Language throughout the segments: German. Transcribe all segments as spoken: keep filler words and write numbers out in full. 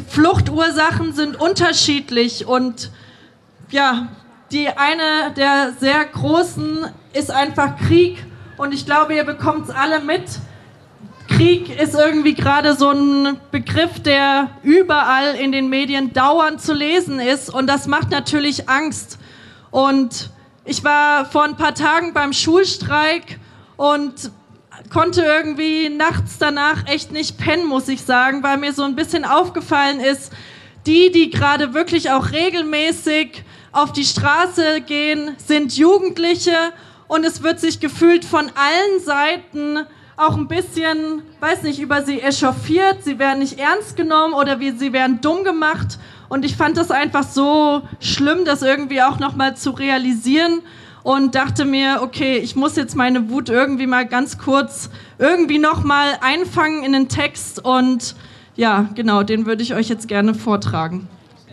Fluchtursachen sind unterschiedlich und ja, die eine der sehr großen ist einfach Krieg und ich glaube, ihr bekommt es alle mit. Krieg ist irgendwie gerade so ein Begriff, der überall in den Medien dauernd zu lesen ist und das macht natürlich Angst. Und ich war vor ein paar Tagen beim Schulstreik und konnte irgendwie nachts danach echt nicht pennen, muss ich sagen, weil mir so ein bisschen aufgefallen ist, die, die gerade wirklich auch regelmäßig auf die Straße gehen, sind Jugendliche und es wird sich gefühlt von allen Seiten auch ein bisschen, weiß nicht, über sie echauffiert, sie werden nicht ernst genommen oder wie sie werden dumm gemacht und ich fand das einfach so schlimm, das irgendwie auch nochmal zu realisieren und dachte mir, okay, ich muss jetzt meine Wut irgendwie mal ganz kurz irgendwie nochmal einfangen in den Text und ja, genau, den würde ich euch jetzt gerne vortragen.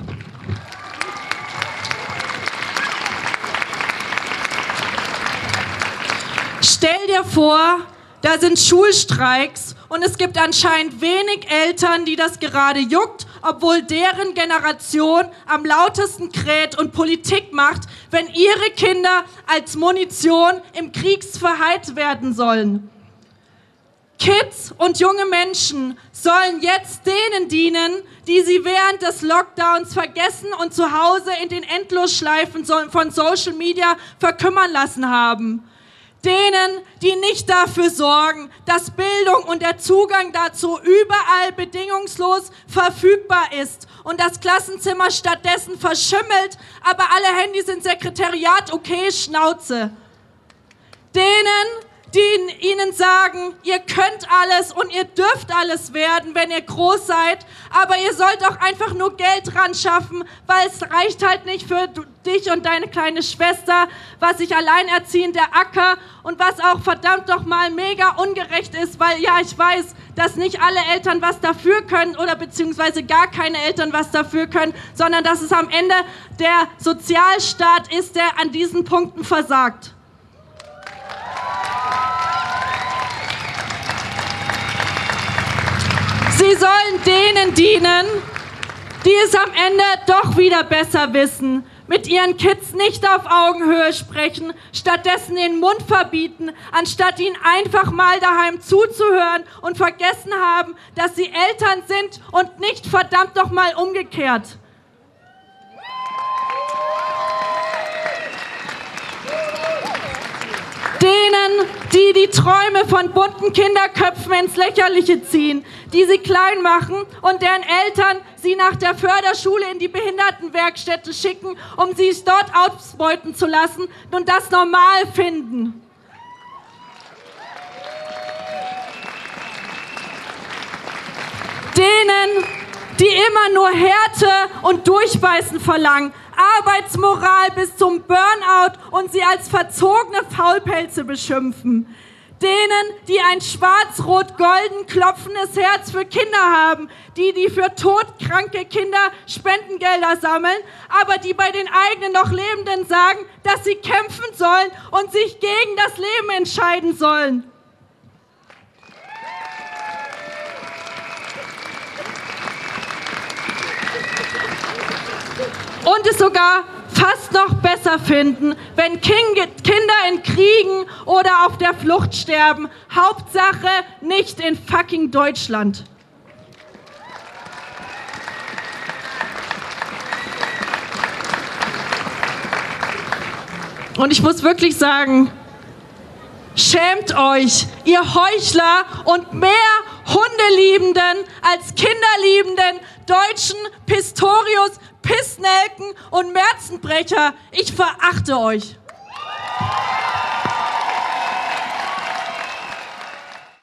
Stell dir vor, da sind Schulstreiks und es gibt anscheinend wenig Eltern, die das gerade juckt, obwohl deren Generation am lautesten kräht und Politik macht, wenn ihre Kinder als Munition im Krieg verheizt werden sollen. Kids und junge Menschen sollen jetzt denen dienen, die sie während des Lockdowns vergessen und zu Hause in den Endlosschleifen von Social Media verkümmern lassen haben. Denen, die nicht dafür sorgen, dass Bildung und der Zugang dazu überall bedingungslos verfügbar ist und das Klassenzimmer stattdessen verschimmelt, aber alle Handys ins Sekretariat, okay, Schnauze. Denen, die ihnen sagen, ihr könnt alles und ihr dürft alles werden, wenn ihr groß seid, aber ihr sollt auch einfach nur Geld ran schaffen, weil es reicht halt nicht für dich und deine kleine Schwester, was sich alleinerziehender Acker und was auch verdammt doch mal mega ungerecht ist, weil ja, ich weiß, dass nicht alle Eltern was dafür können oder beziehungsweise gar keine Eltern was dafür können, sondern dass es am Ende der Sozialstaat ist, der an diesen Punkten versagt. Sie sollen denen dienen, die es am Ende doch wieder besser wissen, mit ihren Kids nicht auf Augenhöhe sprechen, stattdessen den Mund verbieten, anstatt ihnen einfach mal daheim zuzuhören und vergessen haben, dass sie Eltern sind und nicht verdammt doch mal umgekehrt. Denen, die die Träume von bunten Kinderköpfen ins Lächerliche ziehen, die sie klein machen und deren Eltern sie nach der Förderschule in die Behindertenwerkstätte schicken, um sie dort ausbeuten zu lassen und das normal finden. Denen, die immer nur Härte und Durchbeißen verlangen, Arbeitsmoral bis zum Burnout und sie als verzogene Faulpelze beschimpfen. Denen, die ein schwarz-rot-golden klopfendes Herz für Kinder haben, die, die für todkranke Kinder Spendengelder sammeln, aber die bei den eigenen noch Lebenden sagen, dass sie kämpfen sollen und sich gegen das Leben entscheiden sollen. Und es sogar fast noch besser finden, wenn Kinder in Kriegen oder auf der Flucht sterben. Hauptsache nicht in fucking Deutschland. Und ich muss wirklich sagen, schämt euch, ihr Heuchler und mehr Hundeliebenden als Kinderliebenden, Deutschen, Pistorius, Pissnelken und Märzenbrecher. Ich verachte euch.